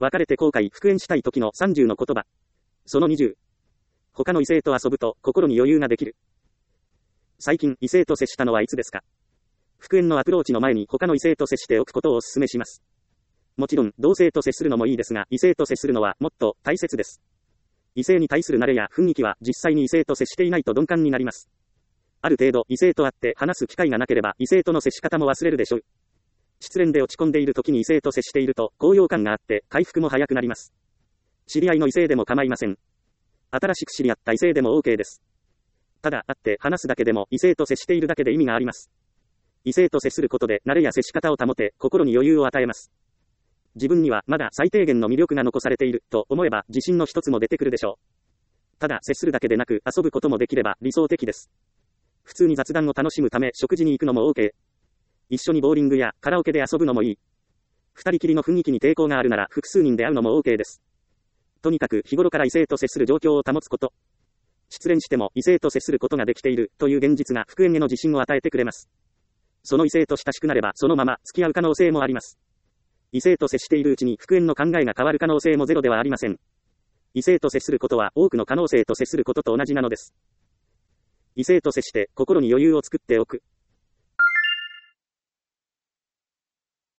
別れて後悔復縁したい時の30の言葉。その20。他の異性と遊ぶと心に余裕ができる。最近異性と接したのはいつですか？復縁のアプローチの前に他の異性と接しておくことをお勧めします。もちろん同性と接するのもいいですが、異性と接するのはもっと大切です。異性に対する慣れや雰囲気は実際に異性と接していないと鈍感になります。ある程度異性と会って話す機会がなければ異性との接し方も忘れるでしょう。失恋で落ち込んでいる時に異性と接していると高揚感があって回復も早くなります。知り合いの異性でも構いません。新しく知り合った異性でも OK です。ただ会って話すだけでも異性と接しているだけで意味があります。異性と接することで慣れや接し方を保て心に余裕を与えます。自分にはまだ最低限の魅力が残されていると思えば自信の一つも出てくるでしょう。ただ接するだけでなく遊ぶこともできれば理想的です。普通に雑談を楽しむため食事に行くのも OK。一緒にボーリングやカラオケで遊ぶのもいい。二人きりの雰囲気に抵抗があるなら複数人で会うのも OK です。とにかく日頃から異性と接する状況を保つこと。失恋しても異性と接することができているという現実が復縁への自信を与えてくれます。その異性と親しくなればそのまま付き合う可能性もあります。異性と接しているうちに復縁の考えが変わる可能性もゼロではありません。異性と接することは多くの可能性と接することと同じなのです。異性と接して心に余裕を作っておく。